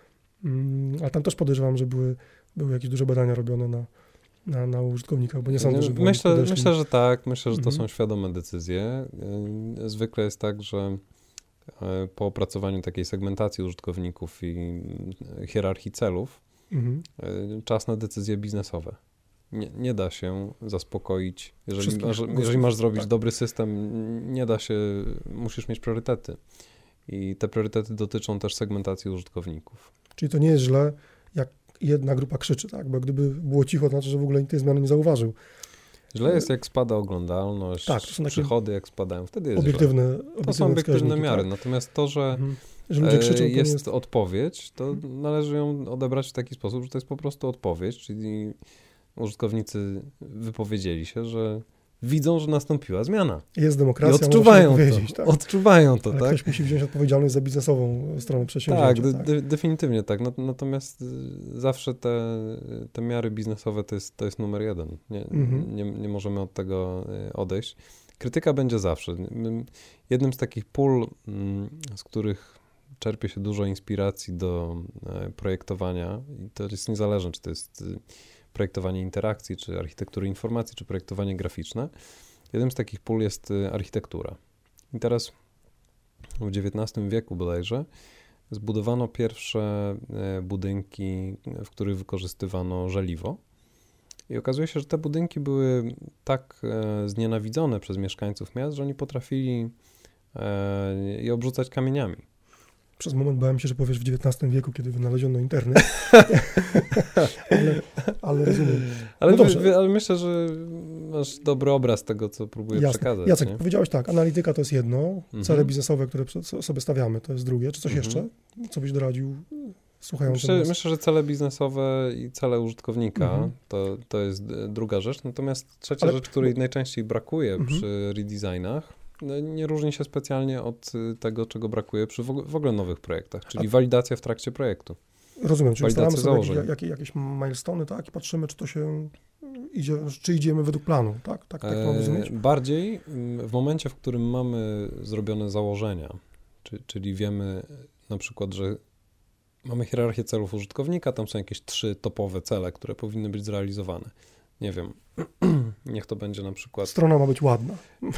A tam też podejrzewam, że były, były jakieś duże badania robione na Na, na użytkownikach, bo nie sądzę, że myślę, myślę, że tak. Myślę, że to mhm. są świadome decyzje. Zwykle jest tak, że po opracowaniu takiej segmentacji użytkowników i hierarchii celów, mhm. czas na decyzje biznesowe. Nie, nie da się zaspokoić. Jeżeli masz, jeżeli masz zrobić tak. dobry system, nie da się, musisz mieć priorytety. I te priorytety dotyczą też segmentacji użytkowników. Czyli to nie jest źle, jak jedna grupa krzyczy, tak? Bo gdyby było cicho, to znaczy, że w ogóle nikt tej zmiany nie zauważył. Źle jest, jak spada oglądalność, tak, to są przychody, jak spadają, wtedy jest obiektywne, źle. To obiektywne są obiektywne miary, tak? Natomiast to, że, mhm. że ludzie krzyczą, jest, to jest odpowiedź, to mhm. należy ją odebrać w taki sposób, że to jest po prostu odpowiedź, czyli użytkownicy wypowiedzieli się, że widzą, że nastąpiła zmiana. Jest demokracja, i odczuwają to, tak? odczuwają to, ale tak? Ktoś musi wziąć odpowiedzialność za biznesową stronę przedsięwzięcia. Tak, tak? De- definitywnie tak. No, natomiast zawsze te, te miary biznesowe to jest, to jest numer jeden. Nie, mhm. nie, nie możemy od tego odejść. Krytyka będzie zawsze. Jednym z takich pól, z których czerpie się dużo inspiracji do projektowania, i to jest niezależne, czy to jest projektowanie interakcji, czy architektury informacji, czy projektowanie graficzne. Jednym z takich pól jest architektura. I teraz w dziewiętnastym wieku bodajże zbudowano pierwsze budynki, w których wykorzystywano żeliwo. I okazuje się, że te budynki były tak znienawidzone przez mieszkańców miast, że oni potrafili je obrzucać kamieniami. Przez moment bałem się, że powiesz w dziewiętnastym wieku, kiedy wynaleziono internet. ale, ale rozumiem. Ale, no dobrze. Wy, ale myślę, że masz dobry obraz tego, co próbuję Jasne. przekazać. Jacek, nie? powiedziałeś tak, analityka to jest jedno, Mhm. cele biznesowe, które sobie stawiamy, to jest drugie. Czy coś Mhm. jeszcze? Co byś doradził słuchając Myślę, nas? myślę, że cele biznesowe i cele użytkownika Mhm. to, to jest druga rzecz. Natomiast trzecia Ale- rzecz, której najczęściej brakuje Mhm. przy redesignach, no, nie różni się specjalnie od tego, czego brakuje przy w ogóle, w ogóle nowych projektach, czyli A- walidacja w trakcie projektu. Rozumiem, czyli Walidacja ustalamy sobie założeń. jakie, jakie, jakieś milestone, tak? I patrzymy, czy to się idzie, czy idziemy według planu, tak? Tak, tak mam rozumieć? E, bardziej mm, w momencie, w którym mamy zrobione założenia, czy, czyli wiemy na przykład, że mamy hierarchię celów użytkownika, tam są jakieś trzy topowe cele, które powinny być zrealizowane. Nie wiem, niech to będzie na przykład... Strona ma być ładna.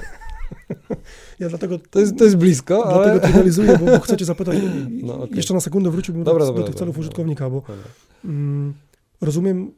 ja dlatego... To jest, to jest blisko, ale... Dlatego trywializuję, bo, bo chcę cię zapytać, No, okej. jeszcze na sekundę wróciłbym Dobra, do, dobra, do tych dobra, celów dobra. użytkownika, bo Dobra. mm, rozumiem,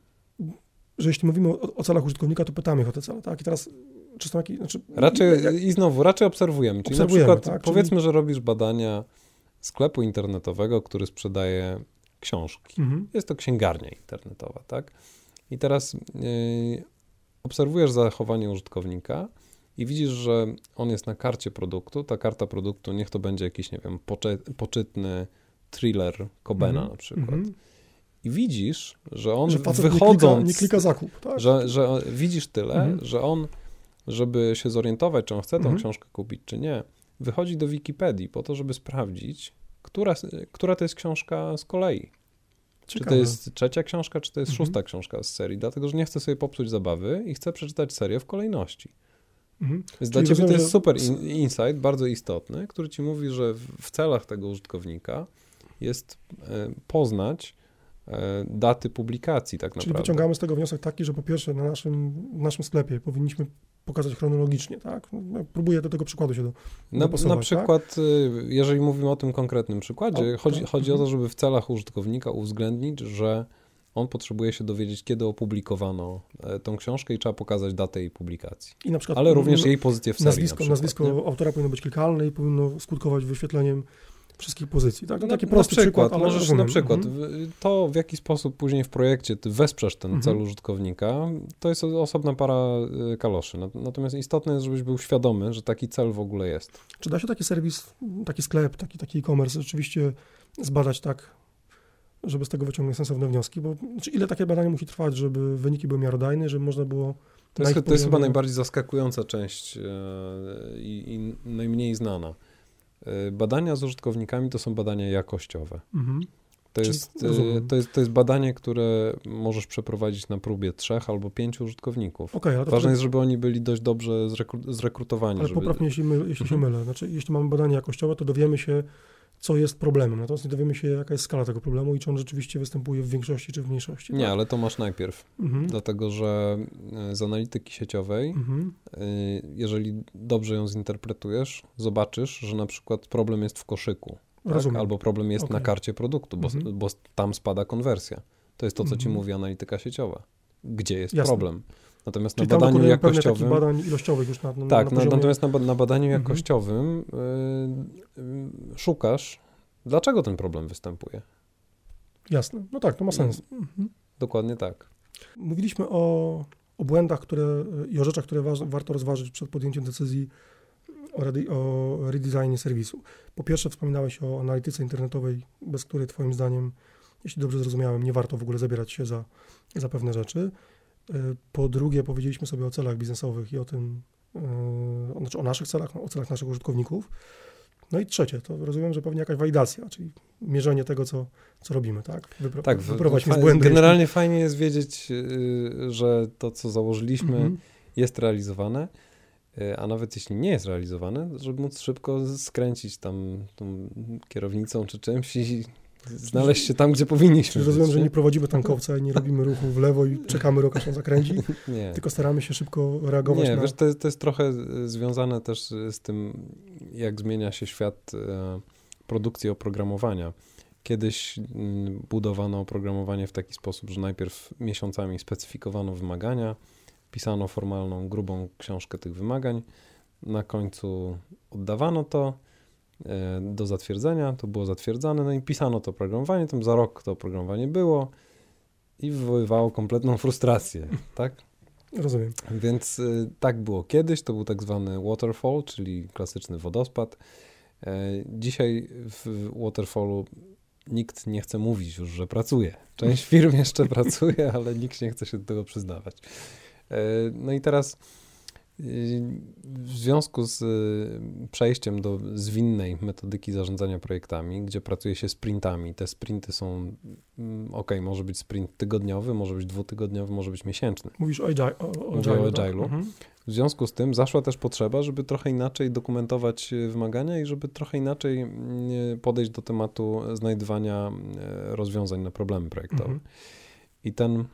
że jeśli mówimy o, o celach użytkownika, to pytamy ich o te cele, tak? I teraz, czy są jakieś... Znaczy, Raczej, jak, i znowu, raczej obserwujemy. Czyli Obserwujemy, na przykład tak? powiedzmy, że robisz badania sklepu internetowego, który sprzedaje książki. mhm, Jest to księgarnia internetowa, tak? I teraz yy, obserwujesz zachowanie użytkownika i widzisz, że on jest na karcie produktu. Ta karta produktu, niech to będzie jakiś, nie wiem, poczy, poczytny thriller Cobena mhm, na przykład. mhm. I widzisz, że on Że facet wychodząc... nie klika, nie klika zakup, tak? Że, że widzisz tyle, Mhm. że on, żeby się zorientować, czy on chce tą Mhm. książkę kupić, czy nie, wychodzi do Wikipedii po to, żeby sprawdzić, która, która to jest książka z kolei. Czy to Ciekawe. jest trzecia książka, czy to jest Mhm. szósta książka z serii, dlatego że nie chcę sobie popsuć zabawy i chcę przeczytać serię w kolejności. Mhm. Więc dla Czyli ciebie to rozumiem, jest że- super in, insight, bardzo istotny, który ci mówi, że w, w celach tego użytkownika jest e, poznać e, daty publikacji tak Czyli naprawdę. wyciągamy z tego wniosek taki, że po pierwsze na naszym, w naszym sklepie powinniśmy pokazać chronologicznie, tak? No, próbuję do tego przykładu się do, Na, na dopasować, przykład, y, jeżeli mówimy o tym konkretnym przykładzie, O, chodzi, tak. chodzi o Mhm. to, żeby w celach użytkownika uwzględnić, że on potrzebuje się dowiedzieć, kiedy opublikowano e, tą książkę i trzeba pokazać datę jej publikacji. I na przykład Ale również no, jej pozycję w serii. nazwisko, na przykład, nazwisko nie? autora powinno być klikalne i powinno skutkować wyświetleniem wszystkich pozycji, tak? To Na, taki na prosty przykład, przykład, ale możesz rozumiem. na przykład Mhm. w- to, w jaki sposób później w projekcie ty wesprzesz ten Mhm. cel użytkownika, to jest osobna para y, kaloszy. Nat- Natomiast istotne jest, żebyś był świadomy, że taki cel w ogóle jest. Czy da się taki serwis, taki sklep, taki taki e-commerce rzeczywiście zbadać tak, żeby z tego wyciągnąć sensowne wnioski? Bo czy ile takie badanie musi trwać, żeby wyniki były miarodajne, żeby można było... To na jest, ich to jest chyba poziomie- najbardziej zaskakująca część e, i, i najmniej znana. E, Badania z użytkownikami to są badania jakościowe. Mhm. To Czyli jest, e, rozumiem. to, jest, to jest badanie, które możesz przeprowadzić na próbie trzech albo pięciu użytkowników. Okej, ale to Ważne wtedy- jest, żeby oni byli dość dobrze zrekru- zrekrutowani. Ale żeby... popraw mnie, jeśli, my, jeśli się Mhm. mylę. Znaczy, jeśli mamy badanie jakościowe, to dowiemy się, co jest problemem. Natomiast nie dowiemy się, jaka jest skala tego problemu i czy on rzeczywiście występuje w większości czy w mniejszości. Nie, tak? ale to masz najpierw. Mhm. Dlatego, że e, z analityki sieciowej, Mhm. e, jeżeli dobrze ją zinterpretujesz, zobaczysz, że na przykład problem jest w koszyku. Tak? Rozumiem. Albo problem jest Okej. na karcie produktu, bo, Mhm. bo tam spada konwersja. To jest to, co ci Mhm. mówi analityka sieciowa. Gdzie jest Jasne. problem? Natomiast Czyli na tam badaniu dokonujemy pewnych takich jakościowym... badań ilościowych już na, na, tak, na na, poziomie... natomiast na, ba- na badaniu Mhm. jakościowym y, y, szukasz, dlaczego ten problem występuje. Jasne. No tak, to ma sens. Mhm. Dokładnie tak. Mówiliśmy o, o błędach które, i o rzeczach, które waż, warto rozważyć przed podjęciem decyzji o, redi, o redesignie serwisu. Po pierwsze wspominałeś o analityce internetowej, bez której twoim zdaniem, jeśli dobrze zrozumiałem, nie warto w ogóle zabierać się za, za pewne rzeczy. Po drugie powiedzieliśmy sobie o celach biznesowych i o tym, yy, znaczy o naszych celach, o celach naszych użytkowników. No i trzecie, to rozumiem, że pewnie jakaś walidacja, czyli mierzenie tego, co, co robimy, tak? Wypro, Tak, wyprowadź mnie fa- z błędu. generalnie fajnie jest wiedzieć, y, że to, co założyliśmy, Mhm. jest realizowane, y, a nawet jeśli nie jest realizowane, żeby móc szybko skręcić tam tą kierownicą czy czymś i znaleźć się tam, gdzie powinniśmy Czyli rozumiem, być, że nie? nie prowadzimy tankowca i nie robimy ruchu w lewo i czekamy, rok aż on zakręci, Nie. tylko staramy się szybko reagować Nie, na... wiesz, to, jest- to jest trochę y, związane też z tym, jak zmienia się świat e, produkcji oprogramowania. Kiedyś mm, budowano oprogramowanie w taki sposób, że najpierw miesiącami specyfikowano wymagania, pisano formalną, grubą książkę tych wymagań, na końcu oddawano to, do zatwierdzenia, to było zatwierdzane, no i pisano to oprogramowanie, tam za rok to oprogramowanie było i wywoływało kompletną frustrację, tak? Rozumiem. Więc y, tak było kiedyś, to był tak zwany waterfall, czyli klasyczny wodospad. E, dzisiaj w waterfallu nikt nie chce mówić już, że pracuje. Część firm jeszcze pracuje, ale nikt nie chce się do tego przyznawać. E, no i teraz w związku z przejściem do zwinnej metodyki zarządzania projektami, gdzie pracuje się sprintami, te sprinty są, ok, może być sprint tygodniowy, może być dwutygodniowy, może być miesięczny. Mówisz o Agile'u. O, o Mówię o Agile'u. Agile'u. Mhm. W związku z tym zaszła też potrzeba, żeby trochę inaczej dokumentować wymagania i żeby trochę inaczej podejść do tematu znajdywania rozwiązań na problemy projektowe. Mhm. I ten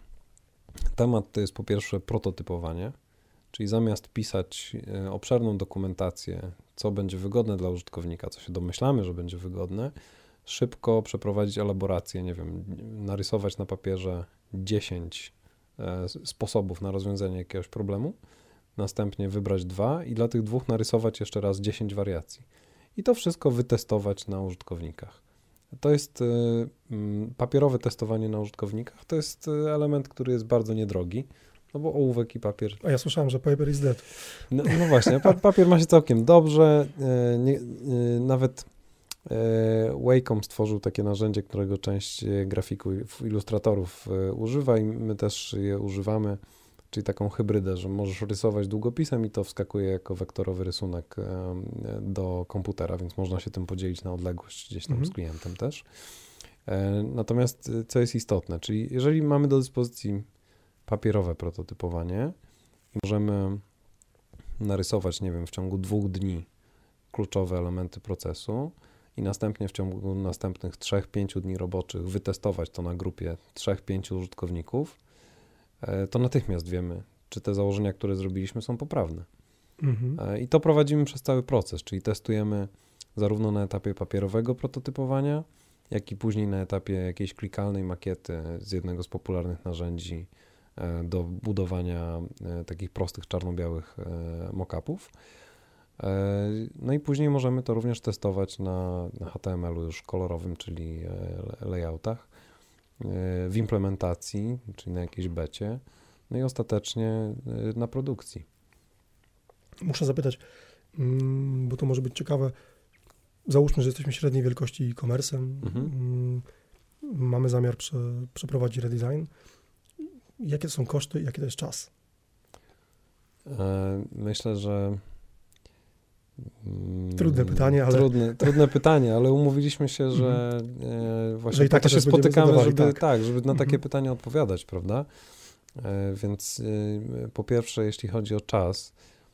temat to jest po pierwsze prototypowanie, czyli zamiast pisać obszerną dokumentację, co będzie wygodne dla użytkownika, co się domyślamy, że będzie wygodne, szybko przeprowadzić elaborację, nie wiem, narysować na papierze dziesięć sposobów na rozwiązanie jakiegoś problemu, następnie wybrać dwa i dla tych dwóch narysować jeszcze raz dziesięć wariacji. I to wszystko wytestować na użytkownikach. To jest papierowe testowanie na użytkownikach, to jest element, który jest bardzo niedrogi. No bo ołówek i papier. A ja słyszałem, że paper is dead. No, no właśnie, pa- papier ma się całkiem dobrze. E, nie, e, nawet e, Wacom stworzył takie narzędzie, którego część grafików, ilustratorów e, używa i my też je używamy, czyli taką hybrydę, że możesz rysować długopisem i to wskakuje jako wektorowy rysunek e, do komputera, więc można się tym podzielić na odległość gdzieś tam mhm. z klientem też. E, natomiast co jest istotne, czyli jeżeli mamy do dyspozycji papierowe prototypowanie i możemy narysować, nie wiem, w ciągu dwóch dni kluczowe elementy procesu i następnie w ciągu następnych trzech, pięciu dni roboczych wytestować to na grupie trzech, pięciu użytkowników, to natychmiast wiemy, czy te założenia, które zrobiliśmy, są poprawne. Mhm. I to prowadzimy przez cały proces, czyli testujemy zarówno na etapie papierowego prototypowania, jak i później na etapie jakiejś klikalnej makiety z jednego z popularnych narzędzi do budowania takich prostych czarno-białych mock-upów. No i później możemy to również testować na, na H T M L-u już kolorowym, czyli layoutach, w implementacji, czyli na jakiejś becie, no i ostatecznie na produkcji. Muszę zapytać, bo to może być ciekawe. Załóżmy, że jesteśmy średniej wielkości e-commerce'em, mhm. mamy zamiar prze, przeprowadzić redesign. Jakie to są koszty i jaki to jest czas? Myślę, że... Trudne pytanie, ale... Trudne, trudne pytanie, ale umówiliśmy się, że właśnie że i tak po to się spotykamy, żeby, tak. tak, żeby na takie mhm. pytania odpowiadać, prawda? Więc po pierwsze, jeśli chodzi o czas,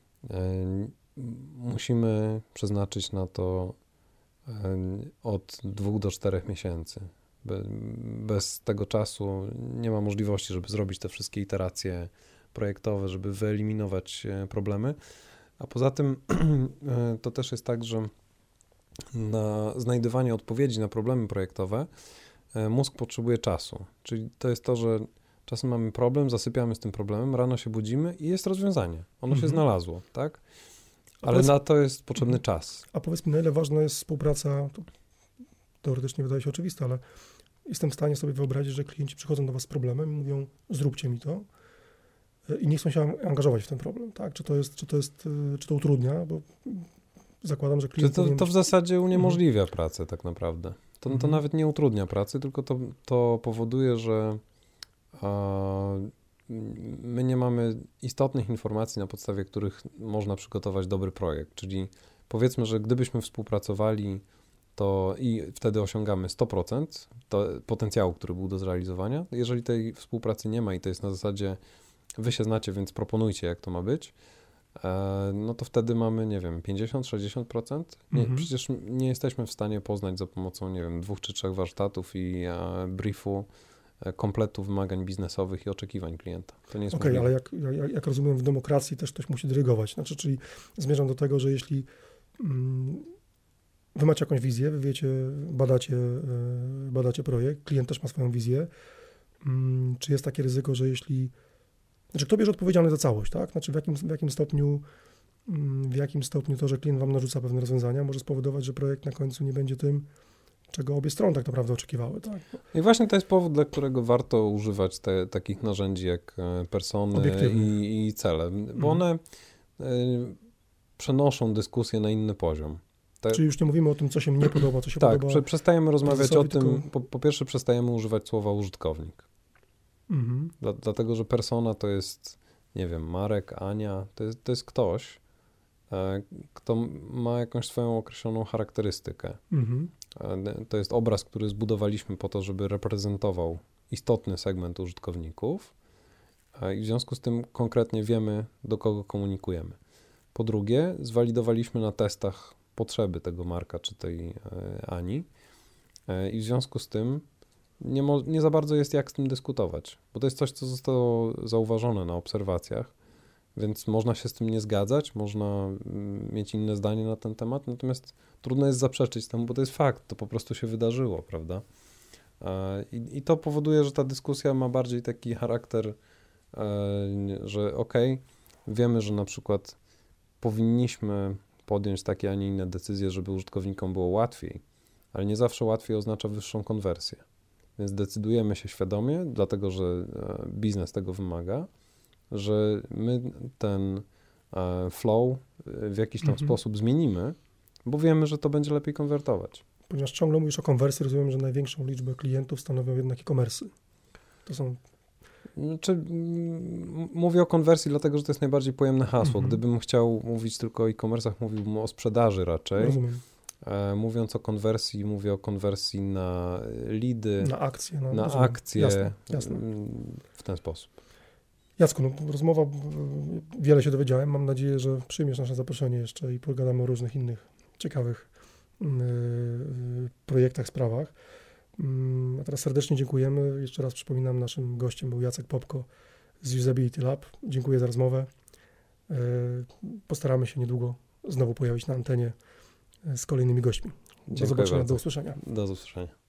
musimy przeznaczyć na to od dwóch do czterech miesięcy. Bez tego czasu nie ma możliwości, żeby zrobić te wszystkie iteracje projektowe, żeby wyeliminować problemy. A poza tym to też jest tak, że na znajdywanie odpowiedzi na problemy projektowe mózg potrzebuje czasu. Czyli to jest to, że czasem mamy problem, zasypiamy z tym problemem, rano się budzimy i jest rozwiązanie. Ono mhm. się znalazło, tak? Ale powiedz, na to jest potrzebny mhm. czas. A powiedz mi, na ile ważna jest współpraca, to teoretycznie wydaje się oczywiste, ale jestem w stanie sobie wyobrazić, że klienci przychodzą do was z problemem i mówią, zróbcie mi to i nie chcą się angażować w ten problem, tak? Czy to jest, czy to jest, czy to utrudnia, bo zakładam, że klient... To, powinien... to w zasadzie uniemożliwia mhm. pracę tak naprawdę. To, to mhm. nawet nie utrudnia pracy, tylko to, to powoduje, że a, my nie mamy istotnych informacji, na podstawie których można przygotować dobry projekt, czyli powiedzmy, że gdybyśmy współpracowali to i wtedy osiągamy sto procent to potencjału, który był do zrealizowania. Jeżeli tej współpracy nie ma i to jest na zasadzie wy się znacie, więc proponujcie, jak to ma być, no to wtedy mamy, nie wiem, pięćdziesiąt do sześćdziesięciu procent. Nie, mhm. Przecież nie jesteśmy w stanie poznać za pomocą, nie wiem, dwóch czy trzech warsztatów i briefu kompletu wymagań biznesowych i oczekiwań klienta. To nie jest Okej, okay, ale jak, jak, jak rozumiem, w demokracji też ktoś musi dyrygować. Znaczy, czyli zmierzam do tego, że jeśli mm, wy macie jakąś wizję, wy wiecie, badacie, badacie projekt, klient też ma swoją wizję, mm, czy jest takie ryzyko, że jeśli... Znaczy, kto bierze odpowiedzialność za całość, tak? Znaczy, w jakim, w jakim stopniu w jakim stopniu to, że klient wam narzuca pewne rozwiązania, może spowodować, że projekt na końcu nie będzie tym, czego obie strony tak naprawdę oczekiwały. Tak? I właśnie to jest powód, dla którego warto używać te, takich narzędzi jak persony i, i cele, bo mhm. one y, przenoszą dyskusję na inny poziom. Te... Czyli już nie mówimy o tym, co się nie podoba, co się tak, podoba. Tak, przestajemy rozmawiać o tym, tylko... po, po pierwsze przestajemy używać słowa użytkownik. Mhm. Dla, dlatego, że persona to jest, nie wiem, Marek, Ania, to jest, to jest ktoś, e, kto ma jakąś swoją określoną charakterystykę. Mhm. E, to jest obraz, który zbudowaliśmy po to, żeby reprezentował istotny segment użytkowników e, i w związku z tym konkretnie wiemy, do kogo komunikujemy. Po drugie, zwalidowaliśmy na testach potrzeby tego Marka czy tej e, Ani e, i w związku z tym nie, mo- nie za bardzo jest jak z tym dyskutować, bo to jest coś, co zostało zauważone na obserwacjach, więc można się z tym nie zgadzać, można mm, mieć inne zdanie na ten temat, natomiast trudno jest zaprzeczyć temu, bo to jest fakt, to po prostu się wydarzyło, prawda? E, i, I to powoduje, że ta dyskusja ma bardziej taki charakter, e, że okej, okay, wiemy, że na przykład powinniśmy podjąć takie, a nie inne decyzje, żeby użytkownikom było łatwiej, ale nie zawsze łatwiej oznacza wyższą konwersję. Więc decydujemy się świadomie, dlatego że biznes tego wymaga, że my ten flow w jakiś tam mhm. sposób zmienimy, bo wiemy, że to będzie lepiej konwertować. Ponieważ ciągle mówisz o konwersji, rozumiem, że największą liczbę klientów stanowią jednak e-commerce'y. To są... Czy, mówię o konwersji, dlatego że to jest najbardziej pojemne hasło. Mhm. Gdybym chciał mówić tylko o e-commerce'ach, mówiłbym o sprzedaży raczej. Rozumiem. E, mówiąc o konwersji, mówię o konwersji na lidy, na akcje, no, na akcje jasne, jasne. w ten sposób. Jacku, no, rozmowa, wiele się dowiedziałem. Mam nadzieję, że przyjmiesz nasze zaproszenie jeszcze i pogadamy o różnych innych ciekawych yy, projektach, sprawach. Yy, a teraz serdecznie dziękujemy. Jeszcze raz przypominam, naszym gościem był Jacek Popko z Usability Lab. Dziękuję za rozmowę. Yy, postaramy się niedługo znowu pojawić na antenie z kolejnymi gośćmi. Do Dziękuję zobaczenia, bardzo. do usłyszenia. Do usłyszenia.